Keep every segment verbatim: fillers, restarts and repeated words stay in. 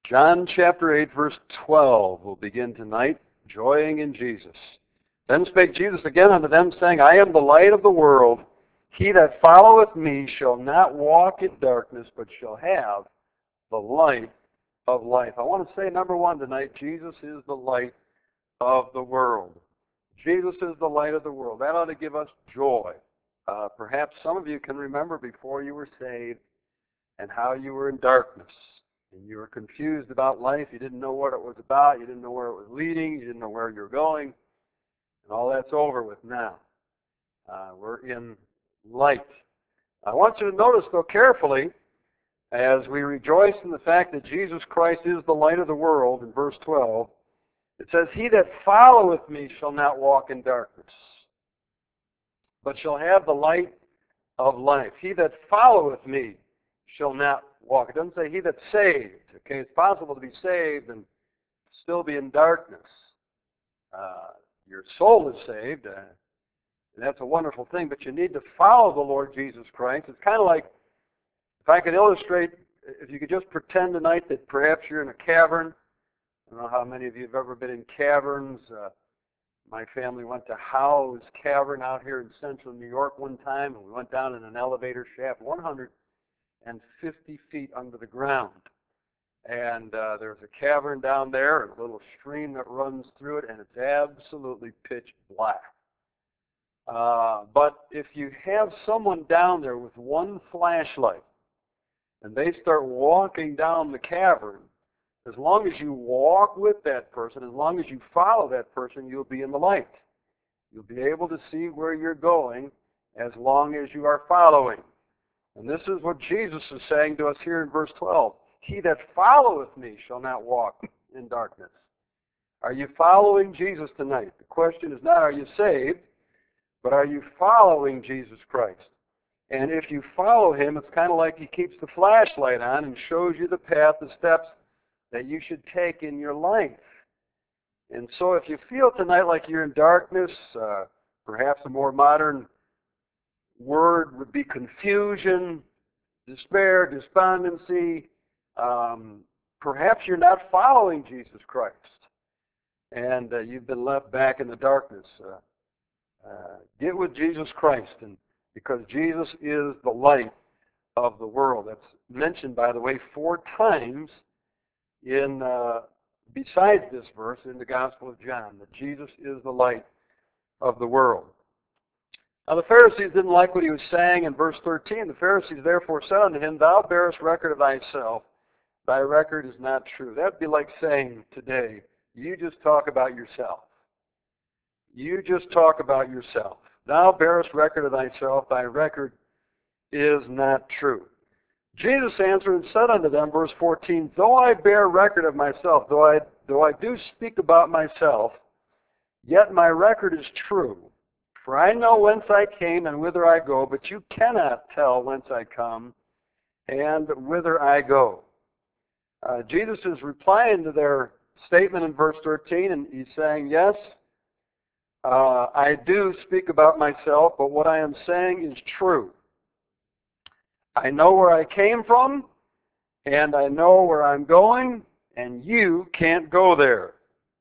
John chapter eight, verse twelve will begin tonight, joying in Jesus. Then spake Jesus again unto them, saying, I am the light of the world. He that followeth me shall not walk in darkness, but shall have the light of life. I want to say, number one tonight, Jesus is the light of the world. Jesus is the light of the world. That ought to give us joy. Uh, perhaps some of you can remember before you were saved and how you were in darkness. And you were confused about life. You didn't know what it was about. You didn't know where it was leading. You didn't know where you were going. And all that's over with now. Uh, we're in light. I want you to notice, though, carefully, as we rejoice in the fact that Jesus Christ is the light of the world, in verse twelve, it says, He that followeth me shall not walk in darkness, but shall have the light of life. He that followeth me shall not walk. It doesn't say he that's saved. Okay, it's possible to be saved and still be in darkness. Uh, your soul is saved, uh, and that's a wonderful thing, but you need to follow the Lord Jesus Christ. It's kind of like, if I could illustrate, if you could just pretend tonight that perhaps you're in a cavern. I don't know how many of you have ever been in caverns. Uh, my family went to Howe's Cavern out here in central New York one time, and we went down in an elevator shaft one hundred fifty feet under the ground. And uh, there's a cavern down there, and a little stream that runs through it, and it's absolutely pitch black. Uh, but if you have someone down there with one flashlight, and they start walking down the cavern, as long as you walk with that person, as long as you follow that person, you'll be in the light. You'll be able to see where you're going as long as you are following. And this is what Jesus is saying to us here in verse twelve. He that followeth me shall not walk in darkness. Are you following Jesus tonight? The question is not, are you saved, but are you following Jesus Christ? And if you follow him, it's kind of like he keeps the flashlight on and shows you the path, the steps that you should take in your life. And so if you feel tonight like you're in darkness, uh, perhaps a more modern word would be confusion, despair, despondency. Um, perhaps you're not following Jesus Christ, and uh, you've been left back in the darkness. Uh, uh, get with Jesus Christ, and because Jesus is the light of the world. That's mentioned, by the way, four times in uh, besides this verse in the Gospel of John, that Jesus is the light of the world. Now the Pharisees didn't like what he was saying in verse thirteen. The Pharisees therefore said unto him, Thou bearest record of thyself. Thy record is not true. That would be like saying today, you just talk about yourself. You just talk about yourself. Thou bearest record of thyself. Thy record is not true. Jesus answered and said unto them, verse fourteen, Though I bear record of myself, though I, though I do speak about myself, yet my record is true. For I know whence I came and whither I go, but you cannot tell whence I come and whither I go. Uh, Jesus is replying to their statement in verse thirteen, and he's saying, yes, uh, I do speak about myself, but what I am saying is true. I know where I came from, and I know where I'm going, and you can't go there.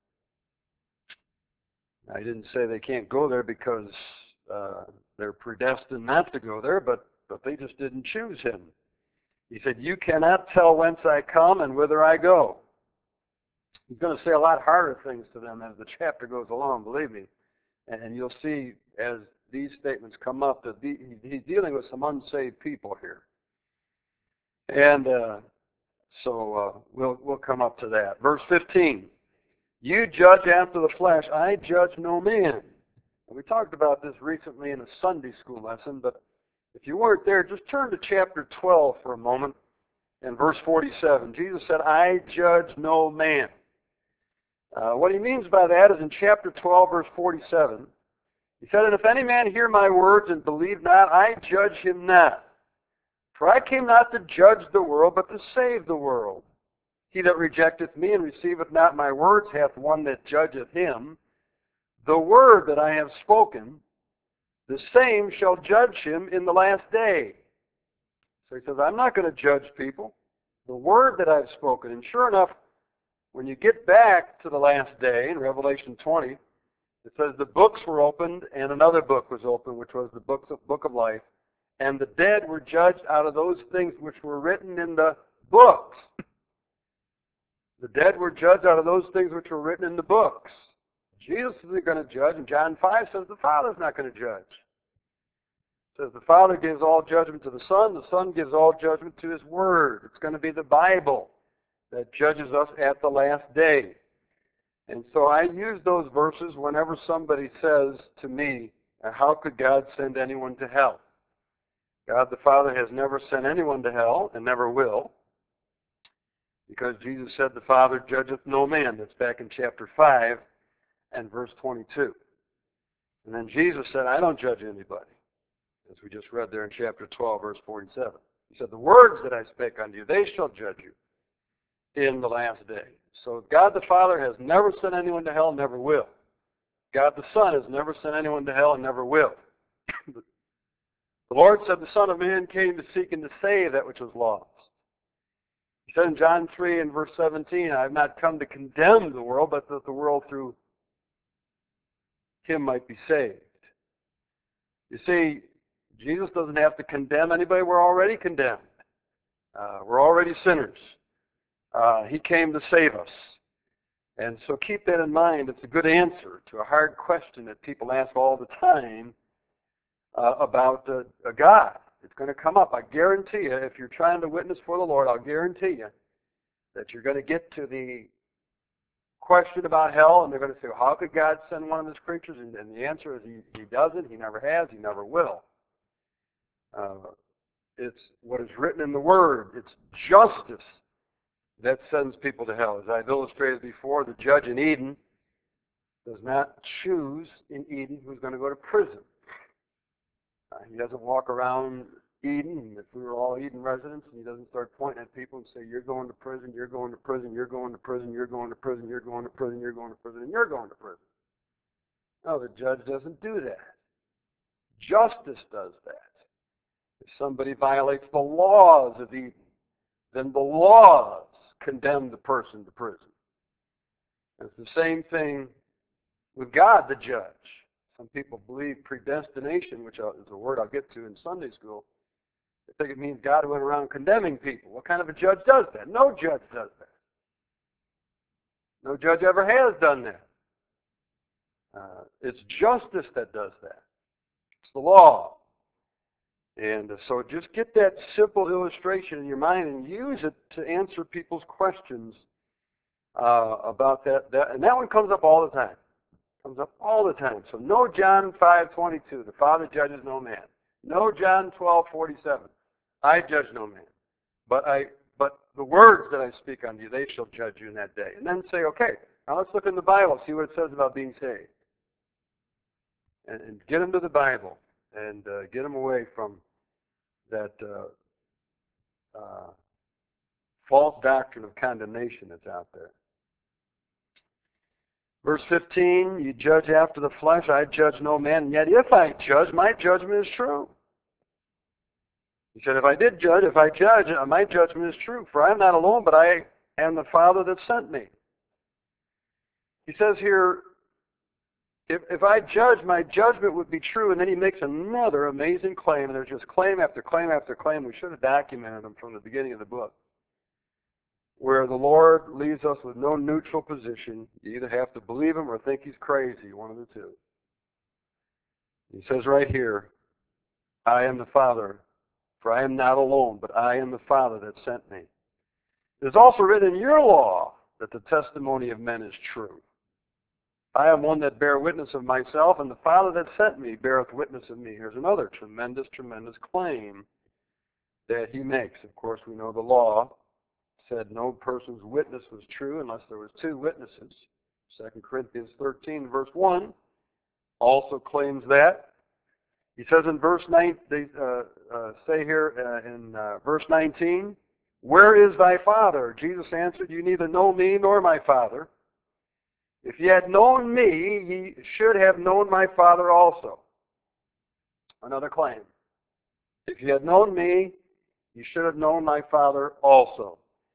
I didn't say they can't go there because uh, they're predestined not to go there, but, but they just didn't choose him. He said, you cannot tell whence I come and whither I go. He's going to say a lot harder things to them as the chapter goes along, believe me. And, and you'll see as these statements come up that the, he's dealing with some unsaved people here. And uh, so uh, we'll, we'll come up to that. Verse fifteen. You judge after the flesh. I judge no man. And we talked about this recently in a Sunday school lesson, but if you weren't there, just turn to chapter twelve for a moment and verse forty-seven. Jesus said, I judge no man. Uh, what he means by that is in chapter twelve, verse forty-seven. He said, And if any man hear my words and believe not, I judge him not. For I came not to judge the world, but to save the world. He that rejecteth me and receiveth not my words hath one that judgeth him. The word that I have spoken, the same shall judge him in the last day. So he says, I'm not going to judge people. the word that I've spoken. And sure enough, when you get back to the last day in Revelation twenty, it says the books were opened and another book was opened, which was the books of, book of life. And the dead were judged out of those things which were written in the books. The dead were judged out of those things which were written in the books. Jesus isn't going to judge, and John five says the Father's not going to judge. It says the Father gives all judgment to the Son, the Son gives all judgment to His Word. It's going to be the Bible that judges us at the last day. And so I use those verses whenever somebody says to me, how could God send anyone to hell? God the Father has never sent anyone to hell and never will, because Jesus said the Father judgeth no man. That's back in chapter five and verse twenty-two. And then Jesus said, I don't judge anybody, as we just read there in chapter twelve, verse forty-seven. He said, the words that I spake unto you, they shall judge you in the last day. So God the Father has never sent anyone to hell, never will. God the Son has never sent anyone to hell and never will. The Lord said the Son of Man came to seek and to save that which was lost. He said in John three and verse seventeen, I have not come to condemn the world, but that the world through Him might be saved. You see, Jesus doesn't have to condemn anybody. We're already condemned. Uh, we're already sinners. Uh, he came to save us. And so keep that in mind. It's a good answer to a hard question that people ask all the time uh, about uh, a God. It's going to come up. I guarantee you, if you're trying to witness for the Lord, I'll guarantee you that you're going to get to the question about hell, and they're going to say, well, how could God send one of His creatures? And, and the answer is he, he doesn't, He never has, He never will. Uh, it's what is written in the Word. It's justice that sends people to hell. As I've illustrated before, the judge in Eden does not choose in Eden who's going to go to prison. Uh, he doesn't walk around Eden, if we were all Eden residents, and he doesn't start pointing at people and say, you're going to prison, you're going to prison, you're going to prison, you're going to prison, you're going to prison, you're going to prison, and you're going to prison. No, the judge doesn't do that. Justice does that. If somebody violates the laws of Eden, then the laws condemn the person to prison. It's the same thing with God, the judge. Some people believe predestination, which is a word I'll get to in Sunday school. They think it means God went around condemning people. What kind of a judge does that? No judge does that. No judge ever has done that. Uh, it's justice that does that. It's the law. And so just get that simple illustration in your mind and use it to answer people's questions uh, about that, that. And that one comes up all the time. Comes up all the time. So no John five twenty-two, the Father judges no man. No John twelve forty-seven, I judge no man. But I, but the words that I speak unto you, they shall judge you in that day. And then say, okay, now let's look in the Bible, see what it says about being saved. And, and get them to the Bible and uh, get them away from that uh, uh, false doctrine of condemnation that's out there. Verse fifteen, you judge after the flesh, I judge no man, and yet if I judge, my judgment is true. He said, if I did judge, if I judge, my judgment is true, for I am not alone, but I am the Father that sent me. He says here, if, if I judge, my judgment would be true, and then he makes another amazing claim, and there's just claim after claim after claim. We should have documented them from the beginning of the book, where the Lord leaves us with no neutral position. You either have to believe Him or think He's crazy, one of the two. He says right here, I am the Father, for I am not alone, but I am the Father that sent me. It is also written in your law that the testimony of men is true. I am one that bear witness of myself, and the Father that sent me beareth witness of me. Here's another tremendous, tremendous claim that he makes. Of course, we know the law said no person's witness was true unless there was two witnesses. Second Corinthians thirteen, verse one, also claims that. He says in verse nine, they uh, uh, say here uh, in uh, verse nineteen, where is thy Father? Jesus answered, you neither know me nor my Father. If ye had known me, ye should have known my Father also. Another claim. If ye had known me, you should have known my Father also.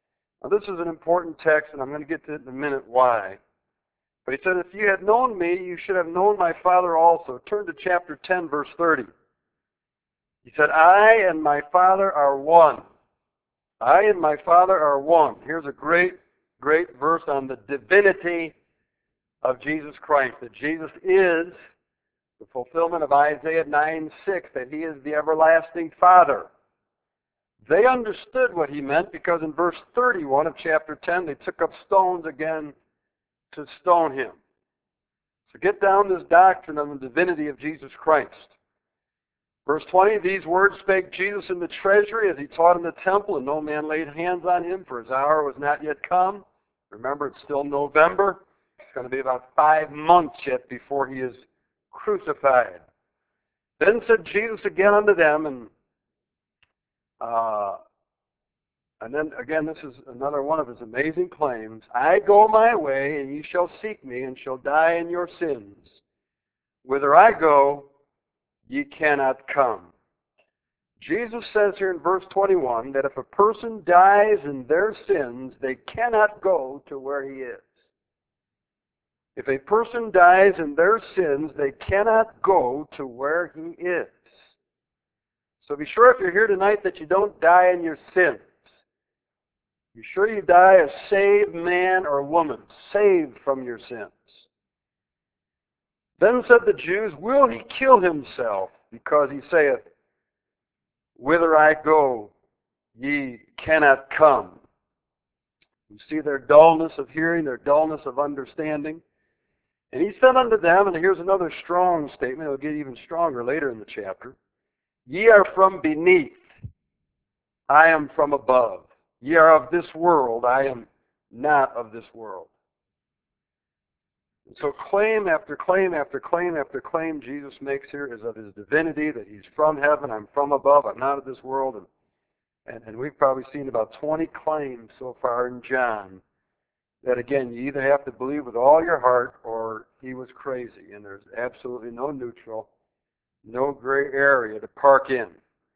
Now this is an important text, and I'm going to get to it in a minute why. But he said, if you had known me, you should have known my Father also. Turn to chapter ten, verse thirty. He said, I and my Father are one. I and my Father are one. Here's a great, great verse on the divinity of Jesus Christ, that Jesus is the fulfillment of Isaiah nine six, that he is the everlasting Father. They understood what he meant because in verse thirty-one of chapter ten, they took up stones again to stone him. So get down this doctrine of the divinity of Jesus Christ. Verse twenty, these words spake Jesus in the treasury as he taught in the temple, and no man laid hands on him, for his hour was not yet come. Remember, it's still November. It's going to be about five months yet before he is crucified. Then said Jesus again unto them, and uh, and then again, this is another one of his amazing claims. I go my way, and ye shall seek me, and shall die in your sins. Whither I go, ye cannot come. Jesus says here in verse twenty-one that if a person dies in their sins, they cannot go to where he is. If a person dies in their sins, they cannot go to where he is. So be sure if you're here tonight that you don't die in your sins. Be sure you die a saved man or woman, saved from your sins. Then said the Jews, will he kill himself, because he saith, whither I go, ye cannot come. You see their dullness of hearing, their dullness of understanding. And he said unto them, and here's another strong statement, it'll get even stronger later in the chapter, ye are from beneath, I am from above. Ye are of this world, I am not of this world. And so claim after claim after claim after claim Jesus makes here is of his divinity, that he's from heaven, I'm from above, I'm not of this world. And, and, and we've probably seen about twenty claims so far in John that, again, you either have to believe with all your heart or he was crazy. And there's absolutely no neutral, no gray area to park in.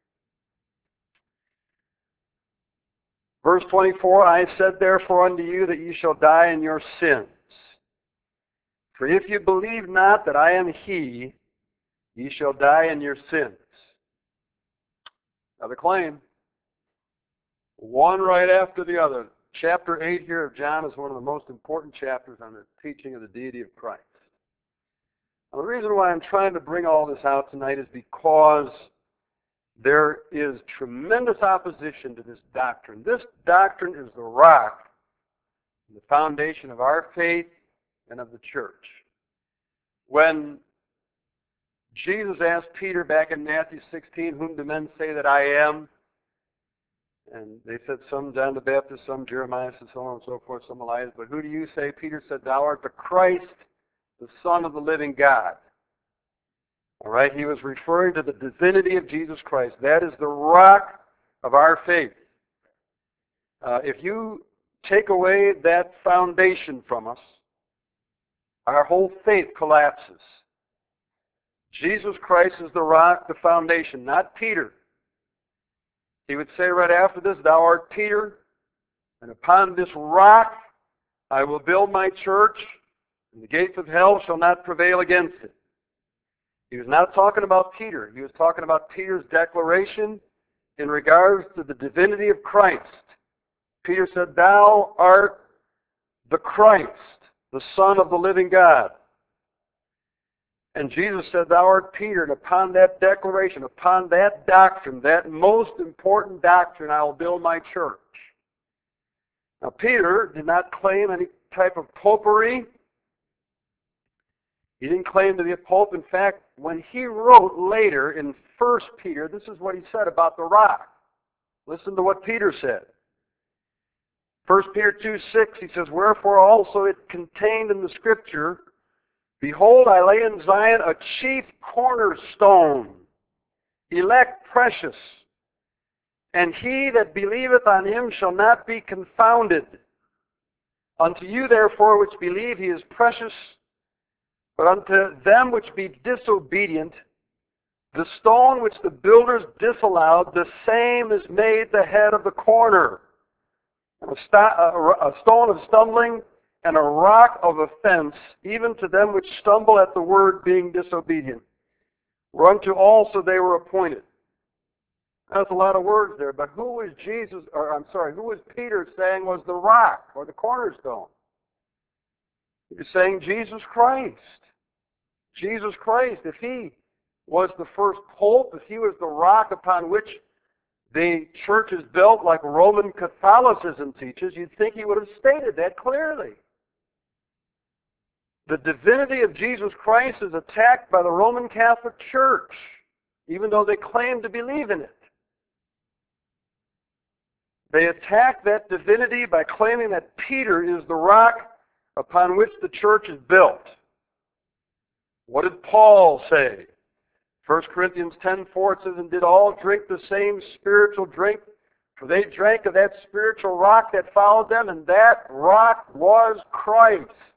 Verse twenty-four, I said therefore unto you that ye shall die in your sins. For if you believe not that I am he, ye shall die in your sins. Another claim. One right after the other. Chapter eight here of John is one of the most important chapters on the teaching of the deity of Christ. Now, the reason why I'm trying to bring all this out tonight is because there is tremendous opposition to this doctrine. This doctrine is the rock, the foundation of our faith and of the church. When Jesus asked Peter back in Matthew sixteen, whom do men say that I am? And they said, some John the Baptist, some Jeremiah, and so on and so forth, some Elias. But who do you say? Peter said, thou art the Christ, the Son of the living God. All right, he was referring to the divinity of Jesus Christ. That is the rock of our faith. Uh, if you take away that foundation from us, our whole faith collapses. Jesus Christ is the rock, the foundation, not Peter. He would say right after this, thou art Peter, and upon this rock I will build my church, and the gates of hell shall not prevail against it. He was not talking about Peter. He was talking about Peter's declaration in regards to the divinity of Christ. Peter said, thou art the Christ, the Son of the living God. And Jesus said, thou art Peter, and upon that declaration, upon that doctrine, that most important doctrine, I will build my church. Now, Peter did not claim any type of popery. He didn't claim to be a pope. In fact, when he wrote later in First Peter, this is what he said about the rock. Listen to what Peter said. First Peter two six, he says, wherefore also it contained in the Scripture, behold, I lay in Zion a chief cornerstone, elect precious, and he that believeth on him shall not be confounded. Unto you therefore which believe he is precious, but unto them which be disobedient, the stone which the builders disallowed, the same is made the head of the corner. a, st- a, a stone of stumbling, and a rock of offense, even to them which stumble at the word, being disobedient. Whereunto also they were appointed. That's a lot of words there, but who was Jesus, or I'm sorry, who was Peter saying was the rock or the cornerstone? He was saying Jesus Christ. Jesus Christ, if he was the first pope, if he was the rock upon which the church is built like Roman Catholicism teaches, you'd think he would have stated that clearly. The divinity of Jesus Christ is attacked by the Roman Catholic Church, even though they claim to believe in it. They attack that divinity by claiming that Peter is the rock upon which the church is built. What did Paul say? First Corinthians ten four, it says, and did all drink the same spiritual drink? For they drank of that spiritual rock that followed them, and that rock was Christ.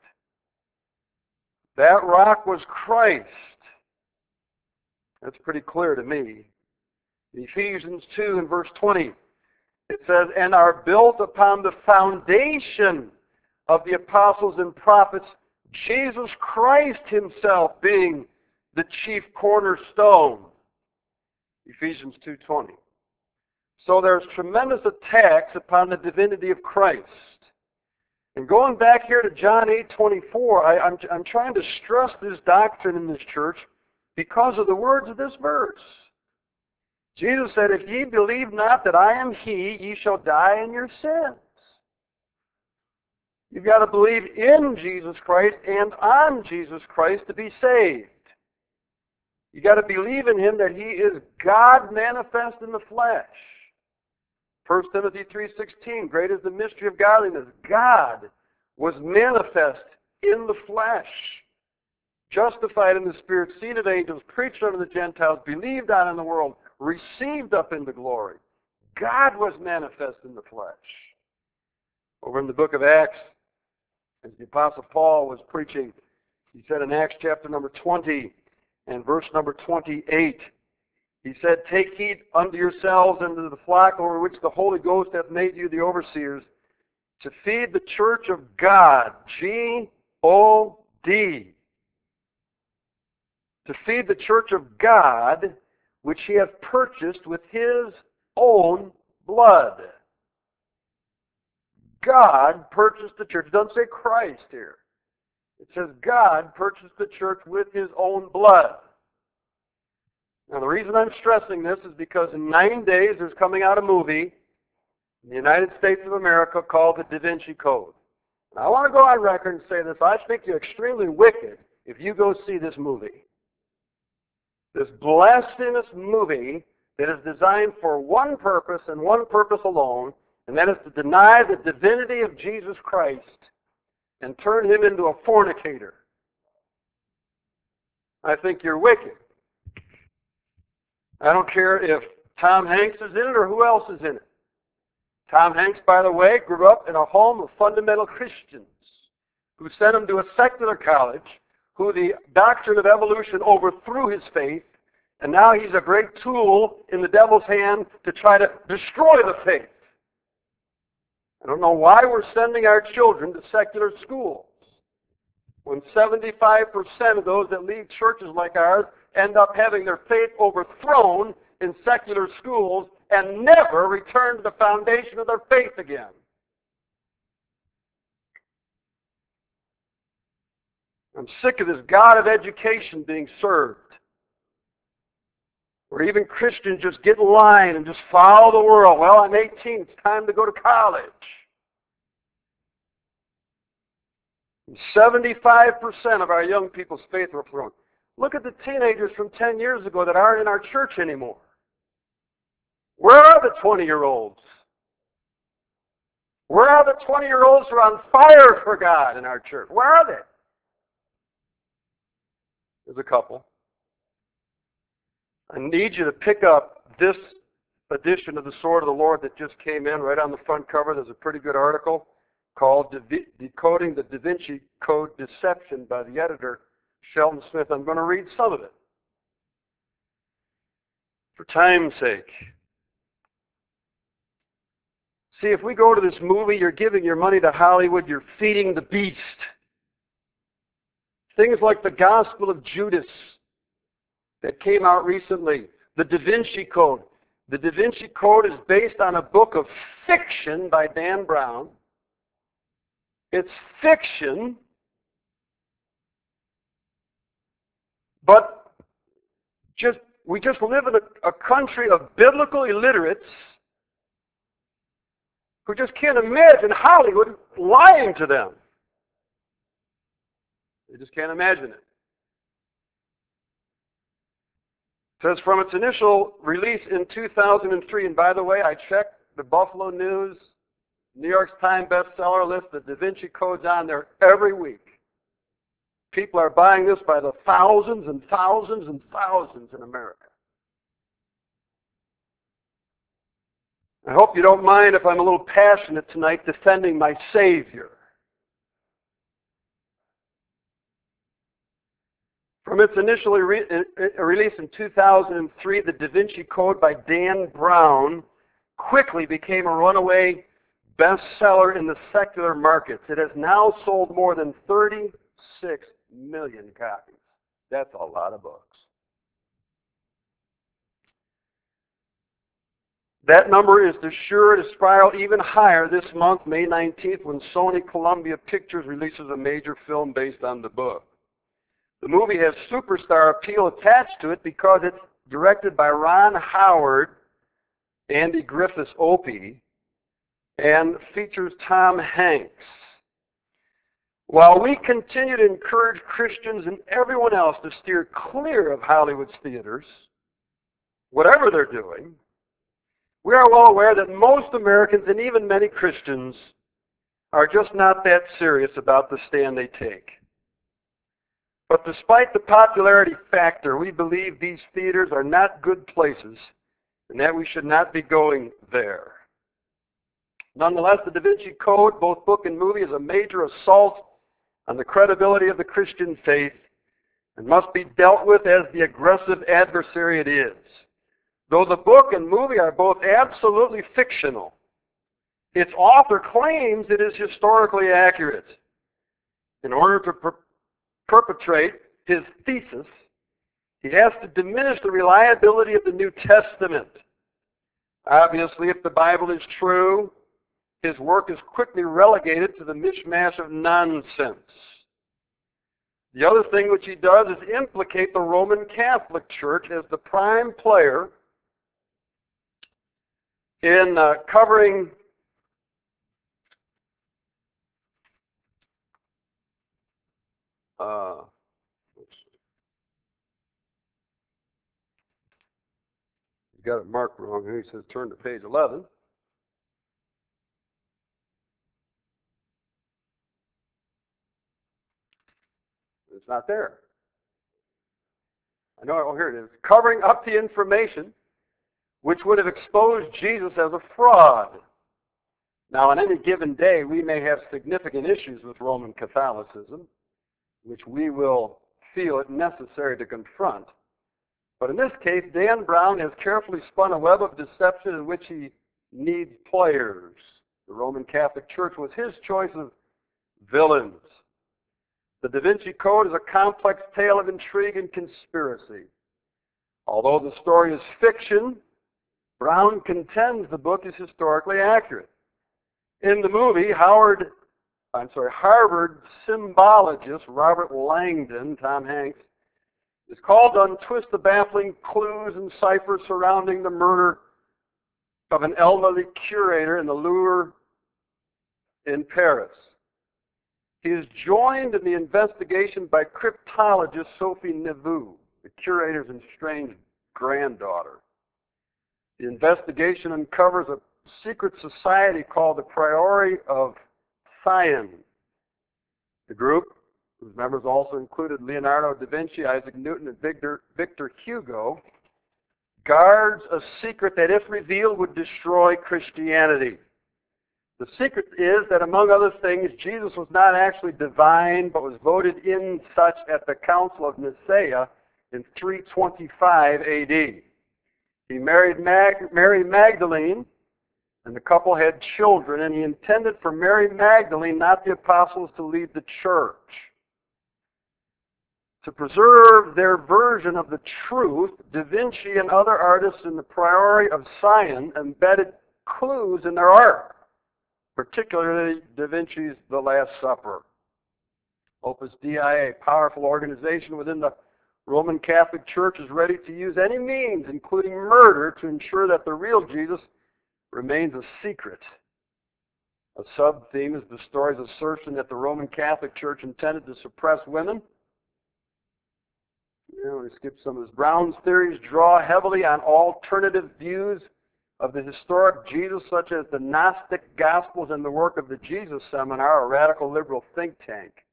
That rock was Christ. That's pretty clear to me. Ephesians two and verse twenty, it says, and are built upon the foundation of the apostles and prophets, Jesus Christ himself being the chief cornerstone. Ephesians two twenty. So there's tremendous attacks upon the divinity of Christ. And going back here to John eight twenty-four, I, I'm, I'm trying to stress this doctrine in this church because of the words of this verse. Jesus said, if ye believe not that I am he, ye shall die in your sins. You've got to believe in Jesus Christ and on Jesus Christ to be saved. You've got to believe in him that he is God manifest in the flesh. First Timothy three sixteen, great is the mystery of godliness. God was manifest in the flesh, justified in the Spirit, seen of angels, preached unto the Gentiles, believed on in the world, received up into glory. God was manifest in the flesh. Over in the book of Acts, as the Apostle Paul was preaching, he said in Acts chapter number twenty and verse number twenty-eight, he said, take heed unto yourselves and to the flock over which the Holy Ghost hath made you the overseers, to feed the church of God, G O D. To feed the church of God, which he hath purchased with his own blood. God purchased the church. It doesn't say Christ here. It says God purchased the church with his own blood. Now the reason I'm stressing this is because in nine days there's coming out a movie in the United States of America called the Da Vinci Code. And I want to go on record and say this. I think you're extremely wicked if you go see this movie. This blasphemous movie that is designed for one purpose and one purpose alone, and that is to deny the divinity of Jesus Christ and turn him into a fornicator. I think you're wicked. I don't care if Tom Hanks is in it or who else is in it. Tom Hanks, by the way, grew up in a home of fundamental Christians who sent him to a secular college, who the doctrine of evolution overthrew his faith, and now he's a great tool in the devil's hand to try to destroy the faith. I don't know why we're sending our children to secular schools when seventy-five percent of those that leave churches like ours end up having their faith overthrown in secular schools and never return to the foundation of their faith again. I'm sick of this God of education being served, where even Christians just get in line and just follow the world. Well, I'm eighteen, it's time to go to college. seventy-five percent of our young people's faith are thrown. Look at the teenagers from ten years ago that aren't in our church anymore. Where are the twenty-year-olds? Where are the twenty-year-olds who are on fire for God in our church? Where are they? There's a couple. I need you to pick up this edition of the Sword of the Lord that just came in. Right on the front cover, there's a pretty good article called Decoding the Da Vinci Code Deception by the editor, Sheldon Smith. I'm going to read some of it for time's sake. See, if we go to this movie, you're giving your money to Hollywood, you're feeding the beast. Things like the Gospel of Judas that came out recently, the Da Vinci Code. The Da Vinci Code is based on a book of fiction by Dan Brown. It's fiction, but just we just live in a, a country of biblical illiterates who just can't imagine Hollywood lying to them. They just can't imagine it. It says from its initial release in two thousand three, and by the way, I checked the Buffalo News, New York Times bestseller list, the Da Vinci Code's on there every week. People are buying this by the thousands and thousands and thousands in America. I hope you don't mind if I'm a little passionate tonight defending my Savior. From its initial re- release in two thousand three, the Da Vinci Code by Dan Brown quickly became a runaway bestseller in the secular markets. It has now sold more than thirty-six million copies. That's a lot of books. That number is sure to spiral even higher this month, May nineteenth, when Sony Columbia Pictures releases a major film based on the book. The movie has superstar appeal attached to it because it's directed by Ron Howard, Andy Griffiths Opie, and features Tom Hanks. While we continue to encourage Christians and everyone else to steer clear of Hollywood's theaters, whatever they're doing, we are well aware that most Americans and even many Christians are just not that serious about the stand they take. But despite the popularity factor, we believe these theaters are not good places and that we should not be going there. Nonetheless, the Da Vinci Code, both book and movie, is a major assault on the credibility of the Christian faith and must be dealt with as the aggressive adversary it is. Though the book and movie are both absolutely fictional, its author claims it is historically accurate. In order to per- perpetrate his thesis, he has to diminish the reliability of the New Testament. Obviously, if the Bible is true, his work is quickly relegated to the mishmash of nonsense. The other thing which he does is implicate the Roman Catholic Church as the prime player in uh, covering uh, oops, you got it marked wrong here. He says turn to page eleven. It's not there. I know. Oh, here it is. Covering up the information which would have exposed Jesus as a fraud. Now, on any given day, we may have significant issues with Roman Catholicism, which we will feel it necessary to confront. But in this case, Dan Brown has carefully spun a web of deception in which he needs players. The Roman Catholic Church was his choice of villains. The Da Vinci Code is a complex tale of intrigue and conspiracy. Although the story is fiction, Brown contends the book is historically accurate. In the movie, Howard, I'm sorry, Harvard symbologist Robert Langdon, Tom Hanks, is called to untwist the baffling clues and ciphers surrounding the murder of an elderly curator in the Louvre in Paris. He is joined in the investigation by cryptologist Sophie Neveu, the curator's estranged granddaughter. The investigation uncovers a secret society called the Priory of Sion. The group, whose members also included Leonardo da Vinci, Isaac Newton, and Victor, Victor Hugo, guards a secret that, if revealed, would destroy Christianity. The secret is that, among other things, Jesus was not actually divine, but was voted in such at the Council of Nicaea in three twenty-five A D. He married Mag- Mary Magdalene And the couple had children, and he intended for Mary Magdalene, not the apostles, to lead the church. To preserve their version of the truth, Da Vinci and other artists in the Priory of Sion embedded clues in their art, particularly Da Vinci's The Last Supper. Opus Dei, a powerful organization within the Roman Catholic Church, is ready to use any means, including murder, to ensure that the real Jesus remains a secret. A sub-theme is the story's assertion that the Roman Catholic Church intended to suppress women. You know, we skip some of this. Brown's theories draw heavily on alternative views of the historic Jesus, such as the Gnostic Gospels and the work of the Jesus Seminar, a radical liberal think tank.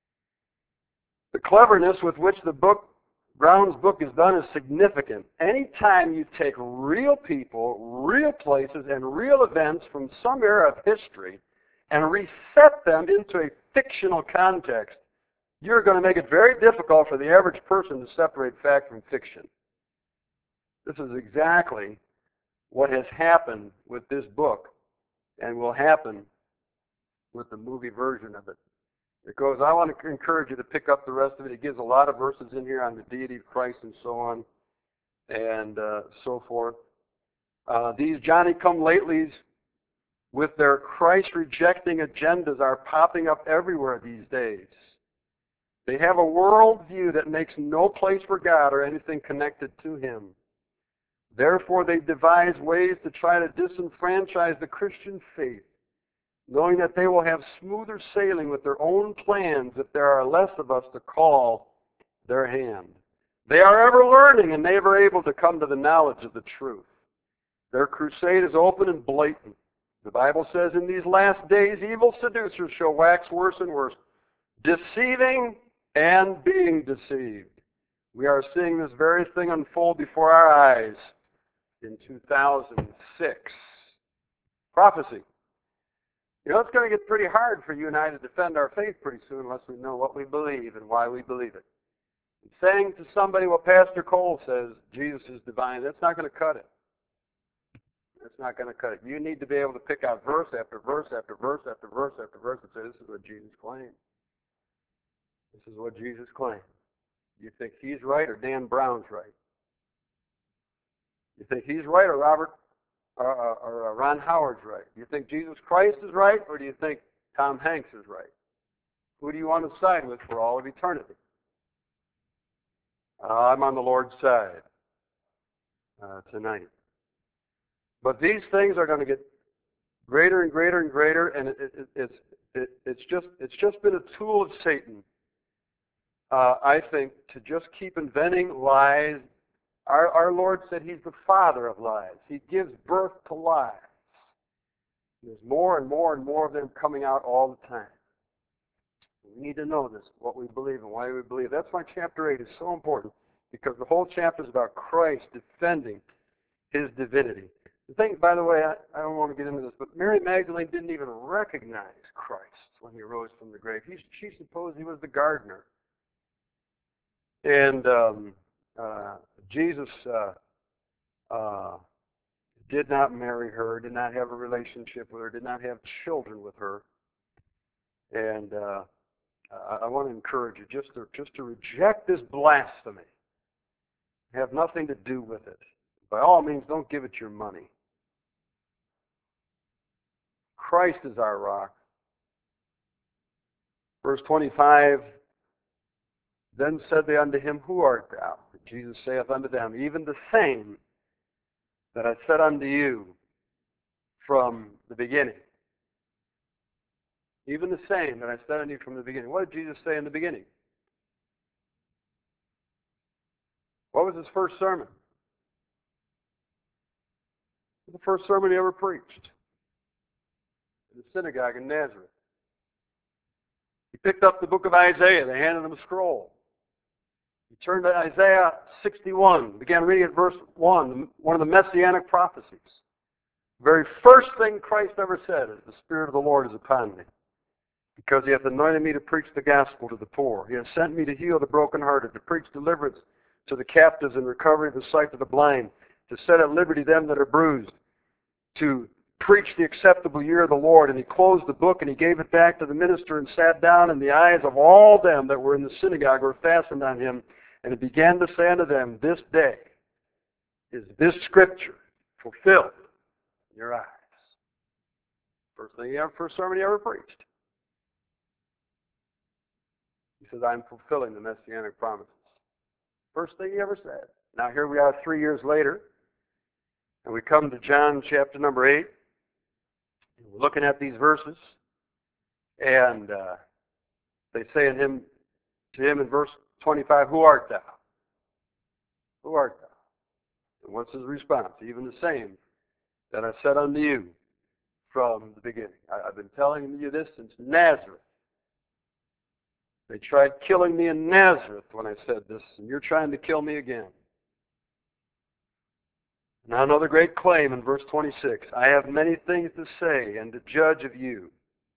The cleverness with which the book, Brown's book, is done is significant. Anytime you take real people, real places, and real events from some era of history and reset them into a fictional context, you're going to make it very difficult for the average person to separate fact from fiction. This is exactly what has happened with this book and will happen with the movie version of it. It goes, I want to encourage you to pick up the rest of it. It gives a lot of verses in here on the deity of Christ and so on and uh, so forth. Uh, these Johnny-come-latelys with their Christ-rejecting agendas are popping up everywhere these days. They have a worldview that makes no place for God or anything connected to Him. Therefore, they devise ways to try to disenfranchise the Christian faith, knowing that they will have smoother sailing with their own plans if there are less of us to call their hand. They are ever learning and never able to come to the knowledge of the truth. Their crusade is open and blatant. The Bible says, in these last days, evil seducers shall wax worse and worse, deceiving and being deceived. We are seeing this very thing unfold before our eyes in two thousand six. Prophecy. You know, it's going to get pretty hard for you and I to defend our faith pretty soon unless we know what we believe and why we believe it. And saying to somebody what Pastor Cole says, Jesus is divine, that's not going to cut it. That's not going to cut it. You need to be able to pick out verse after verse after verse after verse after verse and say, this is what Jesus claimed. This is what Jesus claimed. You think he's right or Dan Brown's right? You think he's right or Robert or, or, or Ron Howard's right? Do you think Jesus Christ is right or do you think Tom Hanks is right? Who do you want to side with for all of eternity? Uh, I'm on the Lord's side uh, tonight. But these things are going to get greater and greater and greater, and it, it, it's it, it's just it's just been a tool of Satan. Uh, I think, to just keep inventing lies. Our, our Lord said He's the father of lies. He gives birth to lies. There's more and more and more of them coming out all the time. We need to know this, what we believe and why we believe. That's why chapter eight is so important, because the whole chapter is about Christ defending His divinity. The thing, by the way, I, I don't want to get into this, but Mary Magdalene didn't even recognize Christ when He rose from the grave. He, she supposed He was the gardener. And um, uh, Jesus uh, uh, did not marry her, did not have a relationship with her, did not have children with her. And uh, I, I want to encourage you just to just to reject this blasphemy. Have nothing to do with it. By all means, don't give it your money. Christ is our rock. Verse twenty-five, then said they unto him, who art thou? Jesus saith unto them, even the same that I said unto you from the beginning. Even the same that I said unto you from the beginning. What did Jesus say in the beginning? What was His first sermon? It was the first sermon He ever preached in the synagogue in Nazareth. He picked up the book of Isaiah. They handed him a scroll. He turned to Isaiah sixty-one, began reading at verse one, one of the messianic prophecies. The very first thing Christ ever said is, the Spirit of the Lord is upon me, because He hath anointed me to preach the gospel to the poor. He hath sent me to heal the brokenhearted, to preach deliverance to the captives and recovery of the sight to the blind, to set at liberty them that are bruised, to preached the acceptable year of the Lord, and he closed the book, and he gave it back to the minister and sat down, and the eyes of all them that were in the synagogue were fastened on him, and he began to say unto them, this day is this scripture fulfilled in your eyes. First thing he ever, first sermon he ever preached. He says, I'm fulfilling the messianic promises. First thing he ever said. Now here we are three years later, and we come to John chapter number eight. We're looking at these verses, and uh, they say in him, to him in verse twenty-five, who art thou? Who art thou? And what's his response? Even the same that I said unto you from the beginning. I, I've been telling you this since Nazareth. They tried killing me in Nazareth when I said this, and you're trying to kill me again. Now another great claim in verse twenty-six. I have many things to say and to judge of you.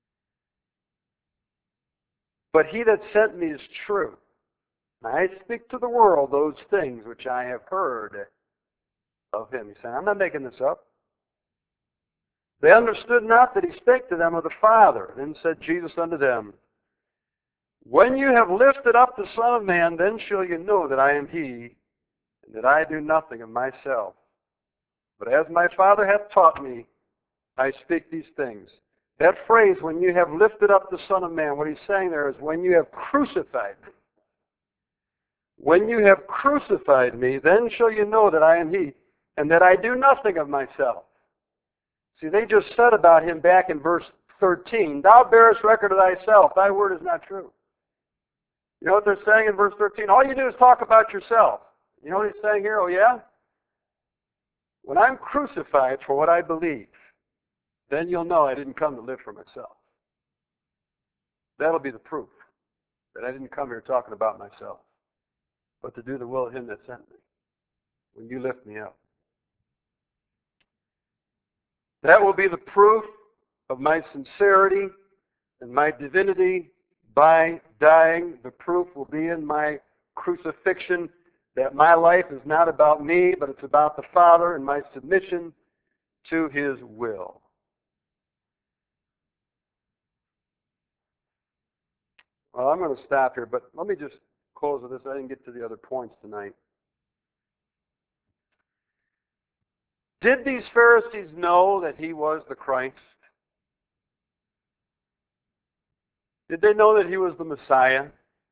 But he that sent me is true. I speak to the world those things which I have heard of him. He's saying, I'm not making this up. They understood not that he spake to them of the Father. Then said Jesus unto them, when you have lifted up the Son of Man, then shall you know that I am he, and that I do nothing of myself. But as my Father hath taught me, I speak these things. That phrase, when you have lifted up the Son of Man, what he's saying there is when you have crucified me. When you have crucified me, then shall you know that I am he, and that I do nothing of myself. See, they just said about him back in verse thirteen, thou bearest record of thyself, thy word is not true. You know what they're saying in verse thirteen? All you do is talk about yourself. You know what he's saying here? Oh yeah? When I'm crucified for what I believe, then you'll know I didn't come to live for myself. That'll be the proof that I didn't come here talking about myself, but to do the will of him that sent me, when you lift me up. That will be the proof of my sincerity and my divinity by dying. The proof will be in my crucifixion that my life is not about me, but it's about the Father and my submission to his will. Well, I'm going to stop here, but let me just close with this. I didn't get to the other points tonight. Did these Pharisees know that he was the Christ? Did they know that he was the Messiah?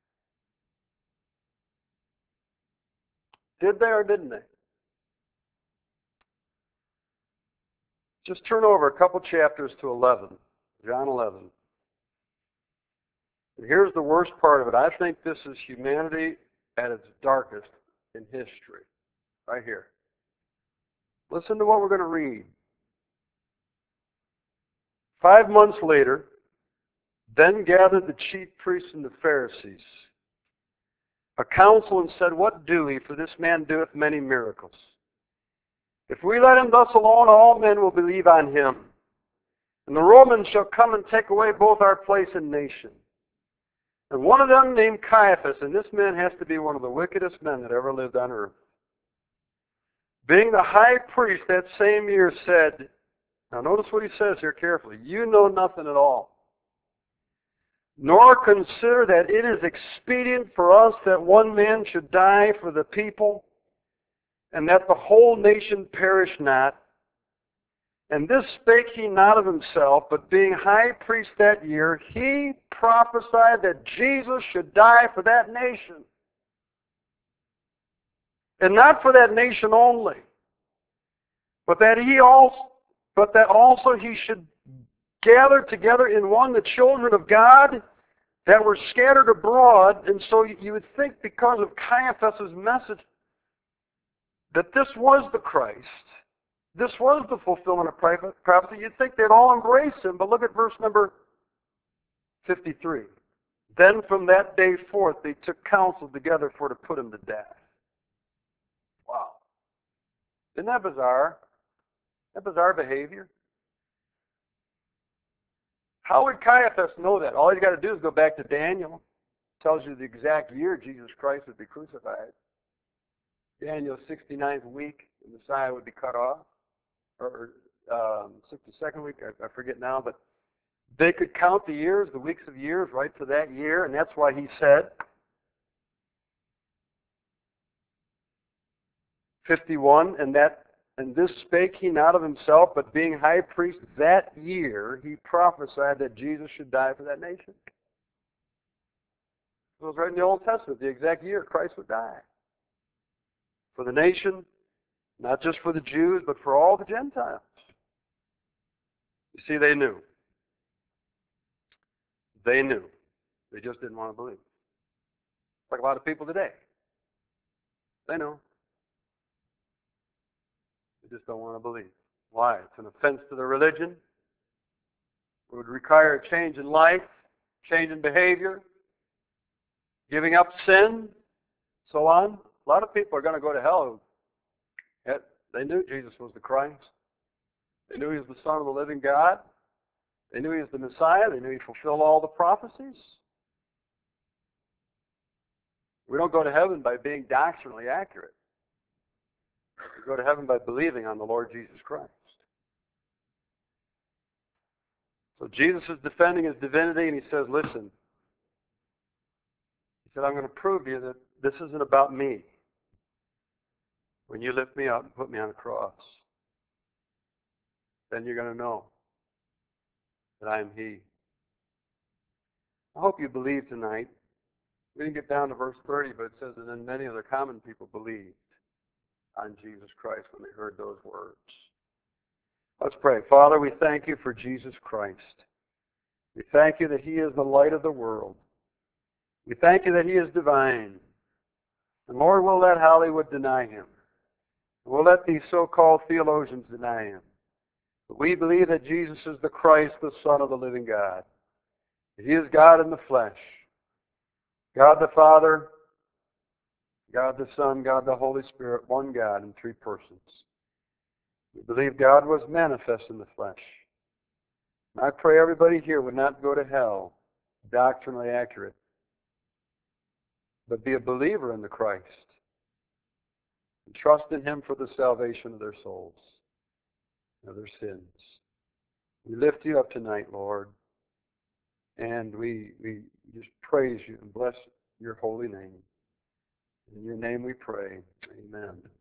Did they or didn't they? Just turn over a couple chapters to eleven, John eleven. And here's the worst part of it. I think this is humanity at its darkest in history. Right here. Listen to what we're going to read. Five months later, then gathered the chief priests and the Pharisees a council and said, what do we? For this man doeth many miracles. If we let him thus alone, all men will believe on him. And the Romans shall come and take away both our place and nation. And one of them named Caiaphas, and this man has to be one of the wickedest men that ever lived on earth, being the high priest that same year said, now notice what he says here carefully, you know nothing at all, nor consider that it is expedient for us that one man should die for the people, and that the whole nation perish not. And this spake he not of himself, but being high priest that year, he prophesied that Jesus should die for that nation. And not for that nation only, but that he also, but that also he should gather together in one the children of God that were scattered abroad. And so you would think because of Caiaphas' message that this was the Christ. This was the fulfillment of prophecy. You'd think they'd all embrace him, but look at verse number fifty-three. Then from that day forth they took counsel together for to put him to death. Wow. Isn't that bizarre? Isn't that bizarre behavior? How would Caiaphas know that? All he's got to do is go back to Daniel. It tells you the exact year Jesus Christ would be crucified. Daniel's sixty-ninth week, the Messiah would be cut off. Or um, sixty-second week, I, I forget now, but they could count the years, the weeks of years, right to that year, and that's why he said, fifty-one, and that and this spake he not of himself, but being high priest that year, he prophesied that Jesus should die for that nation. It was right in the Old Testament, the exact year Christ would die. For the nation, not just for the Jews, but for all the Gentiles. You see, they knew. They knew. They just didn't want to believe. Like a lot of people today. They know. They just don't want to believe. Why? It's an offense to their religion. It would require a change in life, change in behavior, giving up sin, so on. A lot of people are going to go to hell. Yet they knew Jesus was the Christ. They knew he was the Son of the living God. They knew he was the Messiah. They knew he fulfilled all the prophecies. We don't go to heaven by being doctrinally accurate. We go to heaven by believing on the Lord Jesus Christ. So Jesus is defending his divinity, and he says, listen, he said, I'm going to prove to you that this isn't about me. When you lift me up and put me on a cross, then you're going to know that I am he. I hope you believe tonight. We didn't get down to verse thirty, but it says that then many other common people believed on Jesus Christ when they heard those words. Let's pray. Father, we thank you for Jesus Christ. We thank you that he is the light of the world. We thank you that he is divine. And Lord, we'll let Hollywood deny him. We'll let these so-called theologians deny him. But we believe that Jesus is the Christ, the Son of the living God. That he is God in the flesh. God the Father, God the Son, God the Holy Spirit, one God in three persons. We believe God was manifest in the flesh. And I pray everybody here would not go to hell doctrinally accurate, but be a believer in the Christ and trust in him for the salvation of their souls, of their sins. We lift you up tonight, Lord, and we, we just praise you and bless your holy name. In your name we pray. Amen.